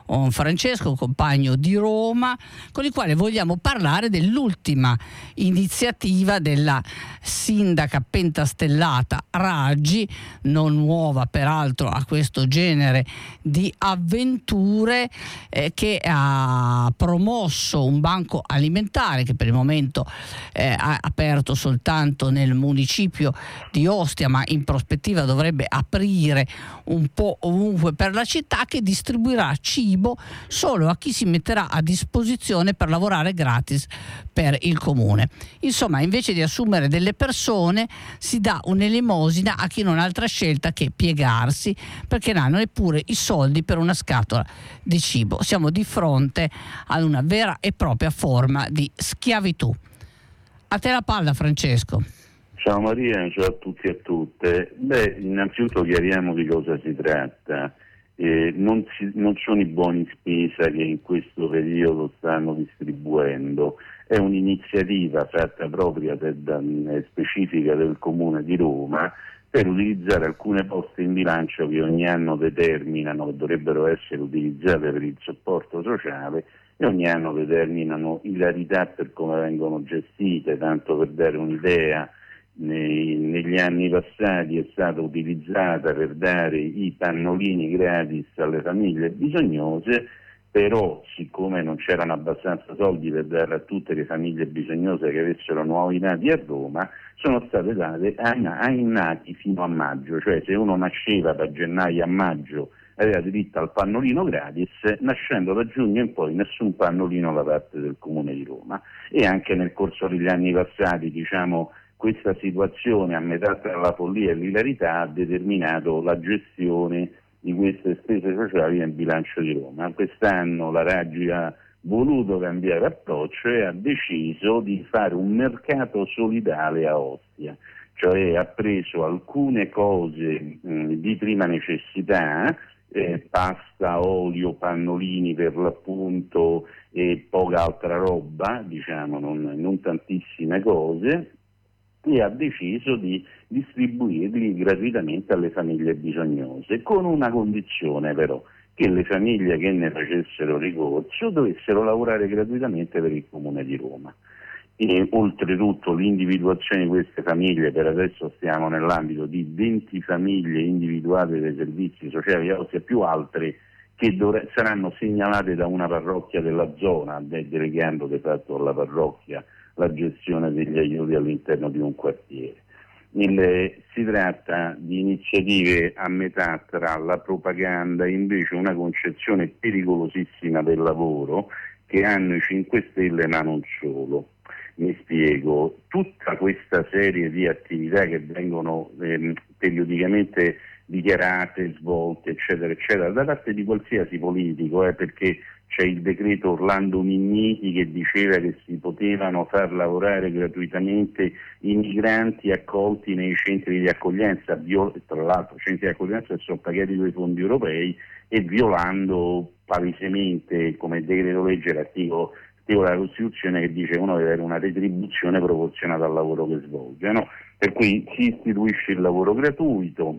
Francesco, compagno di Roma, con il quale vogliamo parlare dell'ultima iniziativa della sindaca pentastellata Raggi, non nuova peraltro a questo genere di avventure, che ha promosso un banco alimentare che per il momento ha aperto soltanto nel municipio di Ostia, ma in prospettiva dovrebbe aprire un po' ovunque per la città, che distribuirà cibo solo a chi si metterà a disposizione per lavorare gratis per il comune. Insomma, invece di assumere delle persone, si dà un'elemosina a chi non ha altra scelta che piegarsi, perché non hanno neppure i soldi per una scatola di cibo. Siamo di fronte ad una vera e propria forma di schiavitù. A te la palla, Francesco. Ciao Maria, ciao a tutti e a tutte. Innanzitutto chiariamo di cosa si tratta. Non sono i buoni spesa che in questo periodo stanno distribuendo, è un'iniziativa fatta propria specifica del Comune di Roma per utilizzare alcune poste in bilancio che ogni anno determinano, che dovrebbero essere utilizzate per il supporto sociale, e ogni anno determinano ilarità per come vengono gestite. Tanto per dare un'idea, negli anni passati è stata utilizzata per dare i pannolini gratis alle famiglie bisognose, però siccome non c'erano abbastanza soldi per dare a tutte le famiglie bisognose che avessero nuovi nati a Roma, sono state date ai nati fino a maggio, cioè se uno nasceva da gennaio a maggio aveva diritto al pannolino gratis, nascendo da giugno in poi nessun pannolino da parte del Comune di Roma. E anche nel corso degli anni passati, questa situazione a metà tra la follia e l'ilarità ha determinato la gestione di queste spese sociali nel bilancio di Roma. Quest'anno la Raggi ha voluto cambiare approccio e ha deciso di fare un mercato solidale a Ostia, cioè ha preso alcune cose di prima necessità, pasta, olio, pannolini per l'appunto e poca altra roba, non tantissime cose, e ha deciso di distribuirli gratuitamente alle famiglie bisognose, con una condizione però, che le famiglie che ne facessero ricorso dovessero lavorare gratuitamente per il Comune di Roma. E oltretutto l'individuazione di queste famiglie, per adesso stiamo nell'ambito di 20 famiglie individuate dai servizi sociali a Ostia, più altre che saranno segnalate da una parrocchia della zona, delegando di fatto alla parrocchia la gestione degli aiuti all'interno di un quartiere. Si tratta di iniziative a metà tra la propaganda e invece una concezione pericolosissima del lavoro che hanno i 5 Stelle, ma non solo. Mi spiego: tutta questa serie di attività che vengono periodicamente dichiarate, svolte, eccetera, eccetera, da parte di qualsiasi politico, perché c'è il decreto Orlando Minniti che diceva che si potevano far lavorare gratuitamente i migranti accolti nei centri di accoglienza, tra l'altro centri di accoglienza sono pagati dai fondi europei, e violando palesemente, come decreto legge, l'articolo della Costituzione che dice che uno deve avere una retribuzione proporzionata al lavoro che svolge, no? Per cui si istituisce il lavoro gratuito,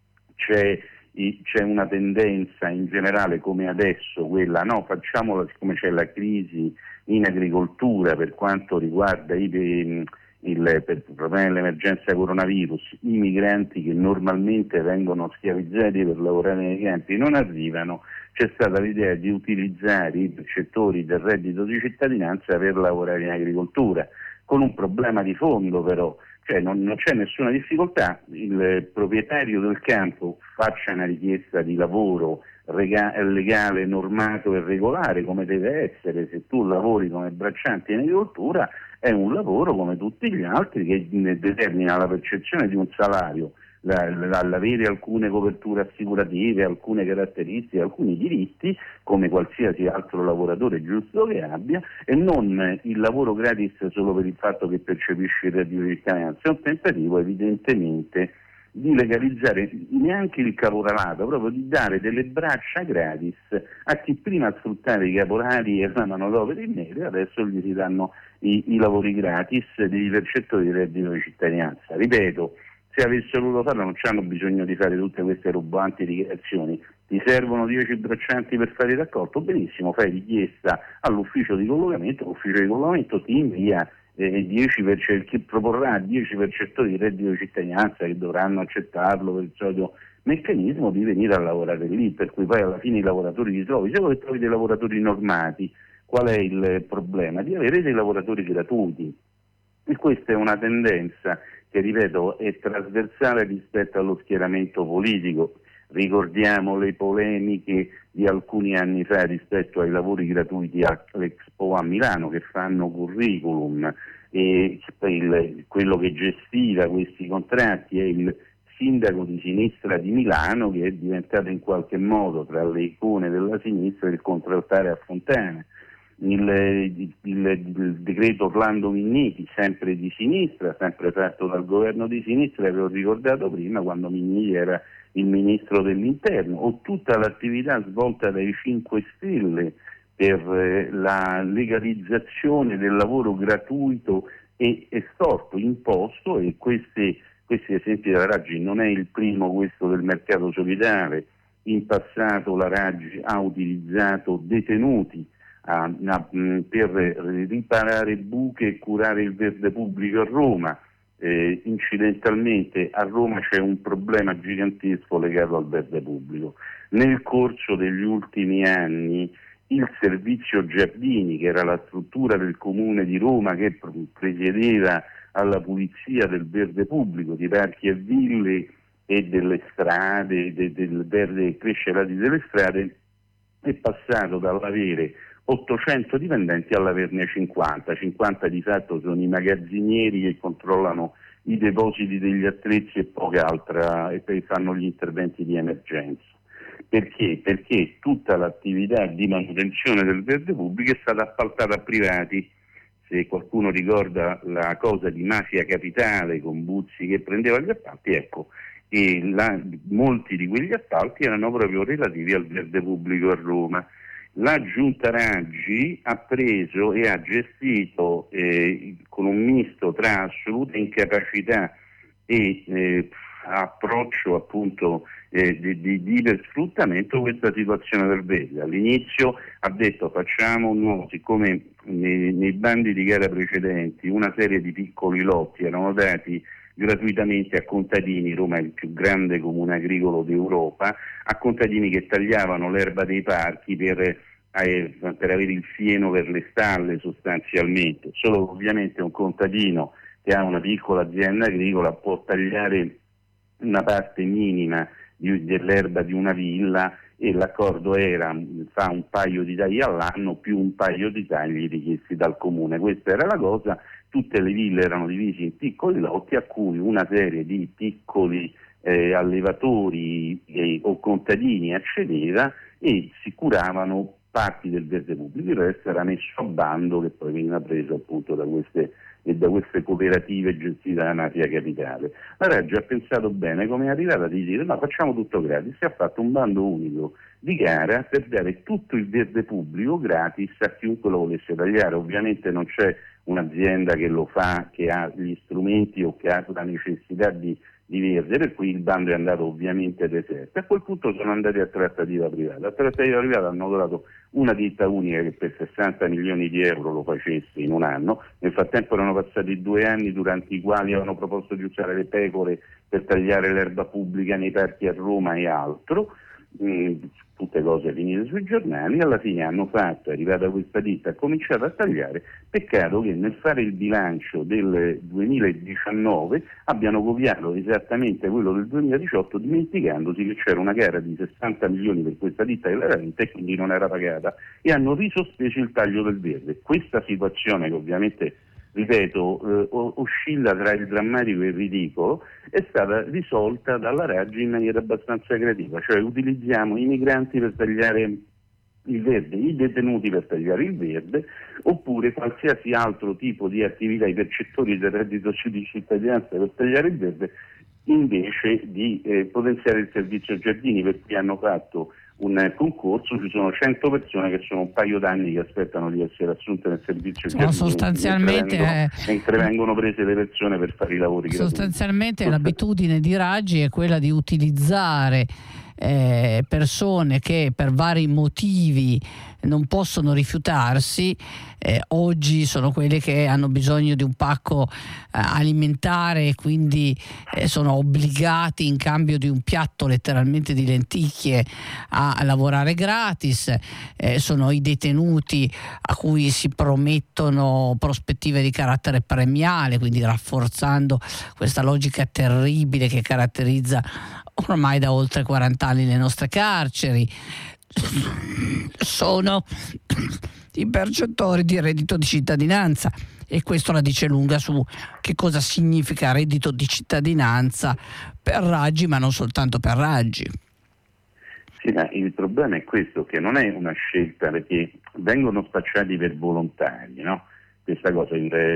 c'è una tendenza in generale come adesso, quella facciamola, siccome c'è la crisi in agricoltura per quanto riguarda il problema dell'emergenza coronavirus, i migranti che normalmente vengono schiavizzati per lavorare nei campi non arrivano, c'è stata l'idea di utilizzare i percettori del reddito di cittadinanza per lavorare in agricoltura, con un problema di fondo però. Cioè non c'è nessuna difficoltà, il proprietario del campo faccia una richiesta di lavoro legale, normato e regolare come deve essere. Se tu lavori come bracciante in agricoltura è un lavoro come tutti gli altri che determina la percezione di un salario, l'avere alcune coperture assicurative, alcune caratteristiche, alcuni diritti come qualsiasi altro lavoratore giusto che abbia, e non il lavoro gratis solo per il fatto che percepisce il reddito di cittadinanza. È un tentativo evidentemente di legalizzare neanche il caporalato, proprio di dare delle braccia gratis a chi prima sfruttava i caporali e la manodopera in nero, e adesso gli si danno i lavori gratis dei percettori di reddito di cittadinanza. Ripeto, se avessero voluto farlo non hanno bisogno di fare tutte queste roboanti dichiarazioni. Ti servono 10 braccianti per fare il raccolto? Benissimo, fai richiesta all'ufficio di collocamento, l'ufficio di collocamento ti invia 10 chi proporrà 10 percettori di reddito di cittadinanza che dovranno accettarlo per il solito meccanismo di venire a lavorare lì, per cui poi alla fine i lavoratori li trovi. Se voi trovi dei lavoratori normati, qual è il problema? Di avere dei lavoratori gratuiti. E questa è una tendenza che, ripeto, è trasversale rispetto allo schieramento politico. Ricordiamo le polemiche di alcuni anni fa rispetto ai lavori gratuiti all'Expo a Milano, che fanno curriculum, e quello che gestiva questi contratti è il sindaco di sinistra di Milano, che è diventato in qualche modo, tra le icone della sinistra, il contraltare a Fontana. Il decreto Orlando Minniti, sempre di sinistra, sempre fatto dal governo di sinistra, che ho ricordato prima, quando Minniti era il ministro dell'interno, o tutta l'attività svolta dai 5 Stelle per la legalizzazione del lavoro gratuito e estorto, imposto, e questi esempi della Raggi non è il primo, questo del mercato solidale. In passato la Raggi ha utilizzato detenuti per riparare buche e curare il verde pubblico a Roma. Incidentalmente a Roma c'è un problema gigantesco legato al verde pubblico. Nel corso degli ultimi anni il servizio giardini, che era la struttura del comune di Roma che presiedeva alla pulizia del verde pubblico, di parchi e ville e delle strade, del verde crescerati delle strade, è passato dall'avere 800 dipendenti all'averne 50 di fatto sono i magazzinieri che controllano i depositi degli attrezzi e poca altra, e poi fanno gli interventi di emergenza. Perché? Perché tutta l'attività di manutenzione del verde pubblico è stata appaltata a privati. Se qualcuno ricorda la cosa di Mafia Capitale con Buzzi che prendeva gli appalti, ecco, molti di quegli appalti erano proprio relativi al verde pubblico a Roma. La Giunta Raggi ha preso e ha gestito con un misto tra assoluta incapacità e approccio appunto di ipersfruttamento questa situazione del verde. All'inizio ha detto facciamo un nuovo, siccome nei bandi di gara precedenti una serie di piccoli lotti erano dati gratuitamente a contadini, Roma è il più grande comune agricolo d'Europa, a contadini che tagliavano l'erba dei parchi per avere il fieno per le stalle sostanzialmente. Solo ovviamente un contadino che ha una piccola azienda agricola può tagliare una parte minima dell'erba di una villa, e l'accordo era fa un paio di tagli all'anno più un paio di tagli richiesti dal comune. Questa era la cosa. Tutte le ville erano divise in piccoli lotti a cui una serie di piccoli allevatori o contadini accedeva e si curavano parti del verde pubblico, il resto era messo a bando, che poi veniva preso appunto da queste cooperative gestite da Mafia Capitale. La Raggi ha pensato bene come è arrivata di dire no, facciamo tutto gratis, e ha fatto un bando unico di gara per dare tutto il verde pubblico gratis a chiunque lo volesse tagliare. Ovviamente non c'è un'azienda che lo fa, che ha gli strumenti o che ha la necessità di verde, per cui il bando è andato ovviamente deserto. A quel punto sono andati a trattativa privata. A trattativa privata hanno trovato una ditta unica che per 60 milioni di euro lo facesse in un anno. Nel frattempo erano passati 2 anni durante i quali avevano proposto di usare le pecore per tagliare l'erba pubblica nei parchi a Roma e altro. Tutte cose finite sui giornali. Alla fine hanno fatto, è arrivata questa ditta, ha cominciato a tagliare. Peccato che nel fare il bilancio del 2019 abbiano copiato esattamente quello del 2018, dimenticandosi che c'era una gara di 60 milioni per questa ditta che l'era vinta e quindi non era pagata, e hanno risospeso il taglio del verde. Questa situazione, che ovviamente ripeto, oscilla tra il drammatico e il ridicolo, è stata risolta dalla Raggi in maniera abbastanza creativa, cioè utilizziamo i migranti per tagliare il verde, i detenuti per tagliare il verde, oppure qualsiasi altro tipo di attività, i percettori del reddito di cittadinanza per tagliare il verde, invece di potenziare il servizio giardini, per cui hanno fatto un concorso, ci sono 100 persone che sono un paio d'anni che aspettano di essere assunte nel servizio sostanzialmente mentre vengono prese le persone per fare i lavori sostanzialmente l'abitudine di Raggi è quella di utilizzare persone che per vari motivi non possono rifiutarsi. Oggi sono quelle che hanno bisogno di un pacco alimentare e quindi sono obbligati in cambio di un piatto letteralmente di lenticchie a lavorare gratis. Sono i detenuti a cui si promettono prospettive di carattere premiale, quindi rafforzando questa logica terribile che caratterizza ormai da oltre 40 anni le nostre carceri. Sono i percettori di reddito di cittadinanza, e questo la dice lunga su che cosa significa reddito di cittadinanza per Raggi, ma non soltanto per Raggi. Sì, ma il problema è questo, che non è una scelta, perché vengono spacciati per volontari, no? Questa cosa,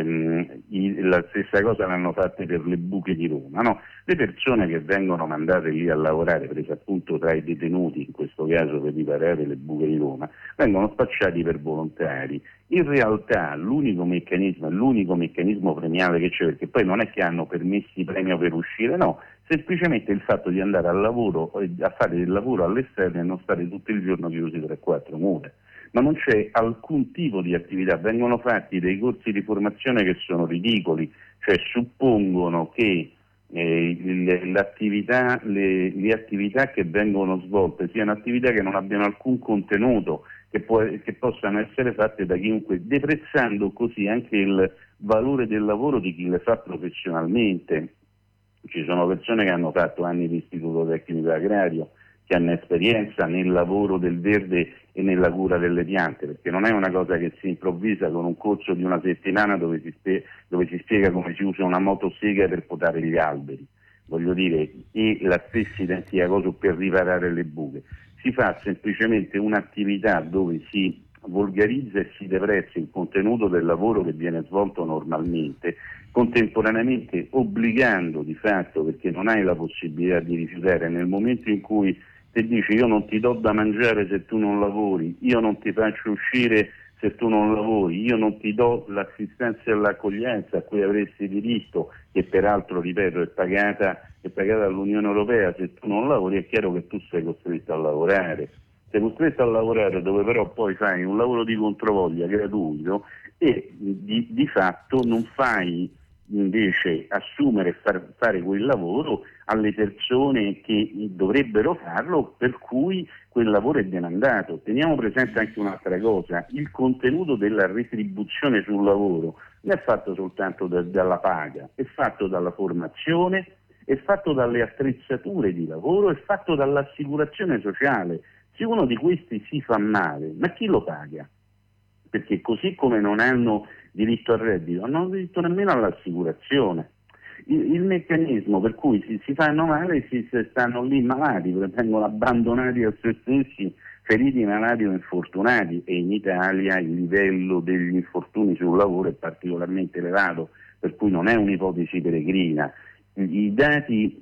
la stessa cosa l'hanno fatta per le buche di Roma, no? Le persone che vengono mandate lì a lavorare, prese appunto tra i detenuti, in questo caso per riparare le buche di Roma, vengono spacciati per volontari. In realtà l'unico meccanismo premiale che c'è, perché poi non è che hanno permessi premio per uscire, no, semplicemente il fatto di andare al lavoro, a fare del lavoro all'esterno e non stare tutto il giorno chiusi tra quattro mura. Ma non c'è alcun tipo di attività, vengono fatti dei corsi di formazione che sono ridicoli, cioè suppongono che le attività che vengono svolte siano attività che non abbiano alcun contenuto, che possano essere fatte da chiunque, deprezzando così anche il valore del lavoro di chi le fa professionalmente. Ci sono persone che hanno fatto anni di istituto tecnico agrario, che hanno esperienza nel lavoro del verde e nella cura delle piante, perché non è una cosa che si improvvisa con un corso di una settimana dove si spiega come si usa una motosega per potare gli alberi, voglio dire, e la stessa identica cosa per riparare le buche. Si fa semplicemente un'attività dove si volgarizza e si deprezza il contenuto del lavoro che viene svolto normalmente, contemporaneamente obbligando di fatto, perché non hai la possibilità di rifiutare, nel momento in cui ti dici io non ti do da mangiare se tu non lavori, io non ti faccio uscire se tu non lavori, io non ti do l'assistenza e l'accoglienza a cui avresti diritto, che peraltro, ripeto, è pagata dall'Unione Europea, se tu non lavori è chiaro che tu sei costretto a lavorare. Sei costretto a lavorare dove però poi fai un lavoro di controvoglia gratuito e di fatto non fai invece assumere e fare quel lavoro alle persone che dovrebbero farlo, per cui quel lavoro è demandato. Teniamo presente anche un'altra cosa: il contenuto della retribuzione sul lavoro non è fatto soltanto dalla paga, è fatto dalla formazione, è fatto dalle attrezzature di lavoro, è fatto dall'assicurazione sociale. Se uno di questi si fa male, ma chi lo paga? Perché così come non hanno diritto al reddito, non hanno diritto nemmeno all'assicurazione. Il meccanismo per cui si fanno male, si stanno lì malati, vengono abbandonati a se stessi, feriti, malati o infortunati, e in Italia il livello degli infortuni sul lavoro è particolarmente elevato, per cui non è un'ipotesi peregrina. I dati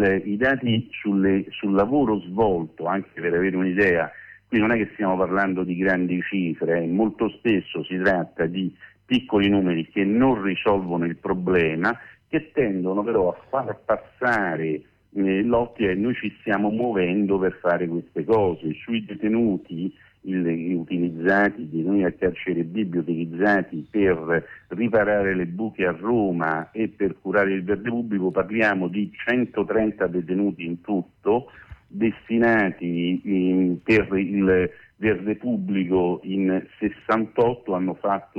sul lavoro svolto, anche per avere un'idea, qui non è che stiamo parlando di grandi cifre, molto spesso si tratta di piccoli numeri che non risolvono il problema, che tendono però a far passare l'occhio, e noi ci stiamo muovendo per fare queste cose. Sui detenuti utilizzati, di noi al carcere Bibbio, utilizzati per riparare le buche a Roma e per curare il verde pubblico, parliamo di 130 detenuti in tutto, destinati per il verde pubblico in 68 hanno fatto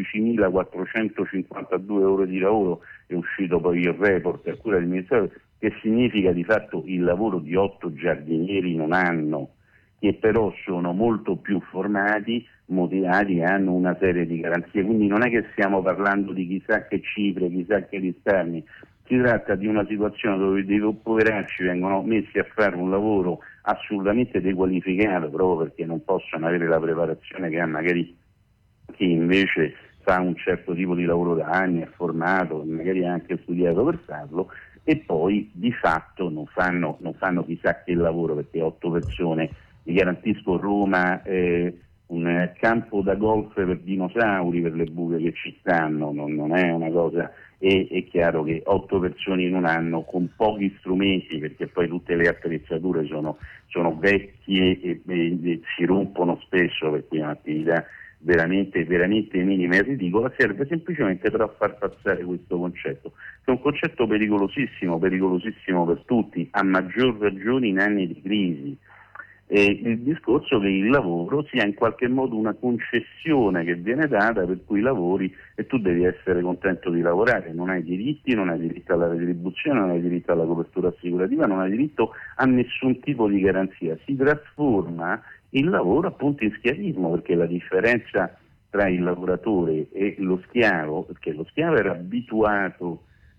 12.452 ore di lavoro, è uscito poi il report a cura del Ministero, che significa di fatto il lavoro di 8 giardinieri in un anno, che però sono molto più formati, motivati e hanno una serie di garanzie. Quindi non è che stiamo parlando di chissà che cifre, chissà che risparmi, si tratta di una situazione dove dei poveracci vengono messi a fare un lavoro assolutamente dequalificato, proprio perché non possono avere la preparazione che ha magari chi invece fa un certo tipo di lavoro da anni, è formato, magari ha anche studiato per farlo, e poi di fatto non fanno chissà che lavoro, perché 8 persone vi garantisco Roma un campo da golf per dinosauri per le buche che ci stanno, non è una cosa. E è chiaro che 8 persone in un anno con pochi strumenti, perché poi tutte le attrezzature sono vecchie e si rompono spesso, per cui è un'attività veramente minima e ridicola, serve semplicemente per far passare questo concetto, che è un concetto pericolosissimo per tutti, a maggior ragione in anni di crisi. Il discorso che il lavoro sia in qualche modo una concessione che viene data, per cui lavori e tu devi essere contento di lavorare, non hai diritti, non hai diritto alla retribuzione, non hai diritto alla copertura assicurativa, non hai diritto a nessun tipo di garanzia. Si trasforma il lavoro appunto in schiavismo, perché la differenza tra il lavoratore e lo schiavo, perché lo schiavo era abituato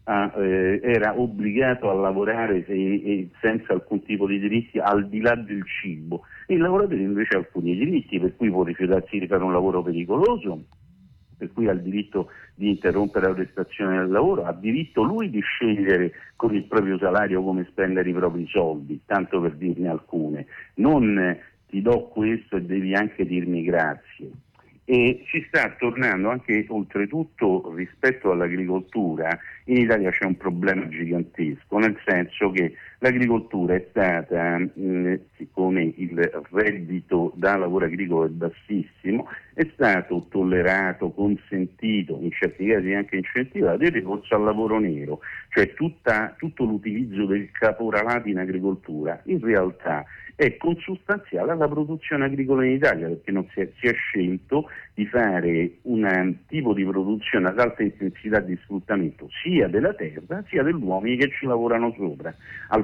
era obbligato a lavorare senza alcun tipo di diritti al di là del cibo. Il lavoratore invece ha alcuni diritti, per cui può rifiutarsi di fare un lavoro pericoloso, per cui ha il diritto di interrompere la prestazione del lavoro, ha diritto lui di scegliere con il proprio salario come spendere i propri soldi, tanto per dirne alcune. Non ti do questo e devi anche dirmi grazie. E ci sta tornando anche, oltretutto, rispetto all'agricoltura, in Italia c'è un problema gigantesco, nel senso che l'agricoltura è stata, siccome il reddito da lavoro agricolo è bassissimo, è stato tollerato, consentito, in certi casi anche incentivato il ricorso al lavoro nero, cioè tutto l'utilizzo del caporalato in agricoltura in realtà è consustanziale alla produzione agricola in Italia, perché non si è scelto di fare un tipo di produzione ad alta intensità di sfruttamento sia della terra sia degli uomini che ci lavorano sopra.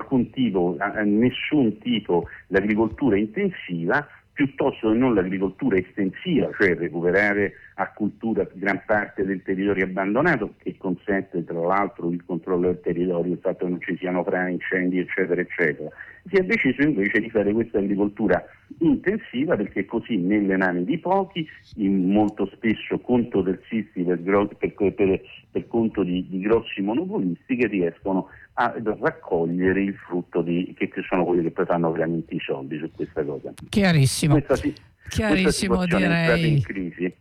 Nessun tipo l'agricoltura intensiva, piuttosto che non l'agricoltura estensiva, cioè recuperare a cultura gran parte del territorio abbandonato, che consente tra l'altro il controllo del territorio, il fatto che non ci siano frane, incendi eccetera eccetera. Si è deciso invece di fare questa agricoltura intensiva, perché così nelle mani di pochi, molto spesso conto terzisti per conto di grossi monopolisti che riescono a raccogliere il frutto che sono quelli che poi fanno veramente i soldi su questa cosa. Chiarissimo. Chiarissimo, questa direi. È entrata in crisi.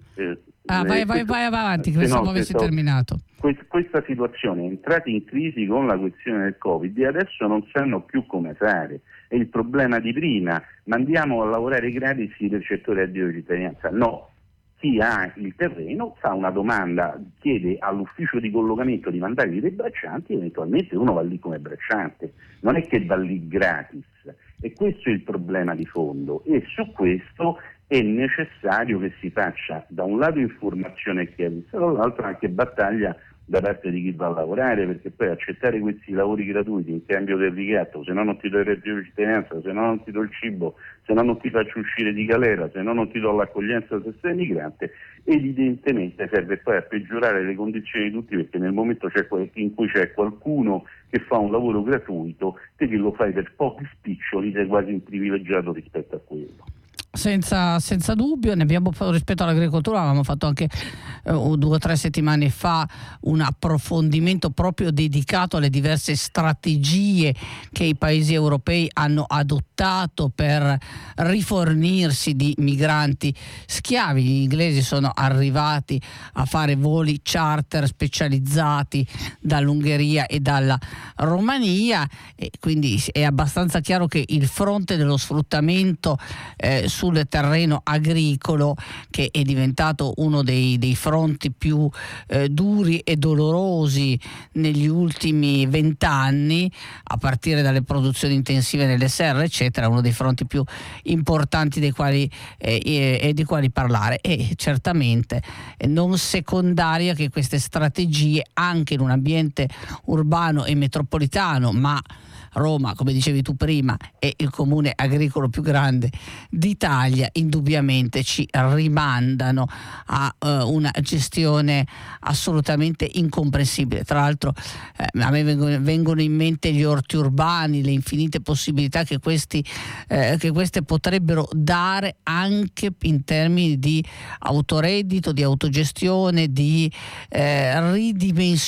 Vai avanti, pensavo avessi terminato. Questa situazione è entrata in crisi con la questione del Covid e adesso non sanno più come fare. È il problema di prima: mandiamo a lavorare gratis i percettori del reddito di cittadinanza? No. Chi ha il terreno fa una domanda, chiede all'ufficio di collocamento di mandargli dei braccianti e eventualmente uno va lì come bracciante, non è che va lì gratis. E questo è il problema di fondo, e su questo è necessario che si faccia da un lato informazione e chiarezza, dall'altro anche battaglia da parte di chi va a lavorare, perché poi accettare questi lavori gratuiti in cambio del ricatto, se no non ti do il reddito di cittadinanza, se no non ti do il cibo, se no non ti faccio uscire di galera, se no non ti do l'accoglienza se sei migrante, evidentemente serve poi a peggiorare le condizioni di tutti, perché nel momento in cui c'è qualcuno che fa un lavoro gratuito, te che lo fai per pochi spiccioli sei quasi un privilegiato rispetto a quello. Senza dubbio, ne abbiamo fatto rispetto all'agricoltura, avevamo fatto anche 2 o 3 settimane fa un approfondimento proprio dedicato alle diverse strategie che i paesi europei hanno adottato per rifornirsi di migranti schiavi. Gli inglesi sono arrivati a fare voli charter specializzati dall'Ungheria e dalla Romania, e quindi è abbastanza chiaro che il fronte dello sfruttamento sul terreno agricolo, che è diventato uno dei fronti più duri e dolorosi negli ultimi 20 anni, a partire dalle produzioni intensive nelle serre eccetera, uno dei fronti più importanti dei quali parlare. E certamente non secondaria che queste strategie, anche in un ambiente urbano e metropolitano, ma Roma, come dicevi tu prima, è il comune agricolo più grande d'Italia, indubbiamente ci rimandano a una gestione assolutamente incomprensibile. Tra l'altro a me vengono in mente gli orti urbani, le infinite possibilità che queste potrebbero dare anche in termini di autoreddito, di autogestione, di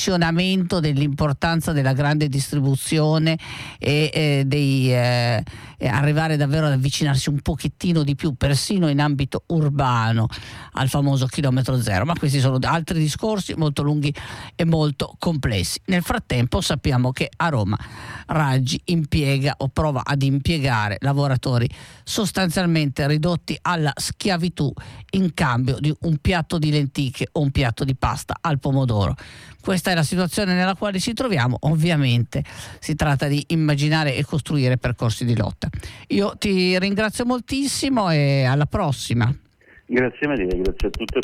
ridimensionamento dell'importanza della grande distribuzione e arrivare davvero ad avvicinarsi un pochettino di più, persino in ambito urbano, al famoso chilometro zero. Ma questi sono altri discorsi molto lunghi e molto complessi. Nel frattempo sappiamo che a Roma Raggi impiega o prova ad impiegare lavoratori sostanzialmente ridotti alla schiavitù in cambio di un piatto di lenticchie o un piatto di pasta al pomodoro. Questa è la situazione nella quale ci troviamo. Ovviamente si tratta di immaginare e costruire percorsi di lotta. Io ti ringrazio moltissimo e alla prossima. Grazie Maria, grazie a tutti.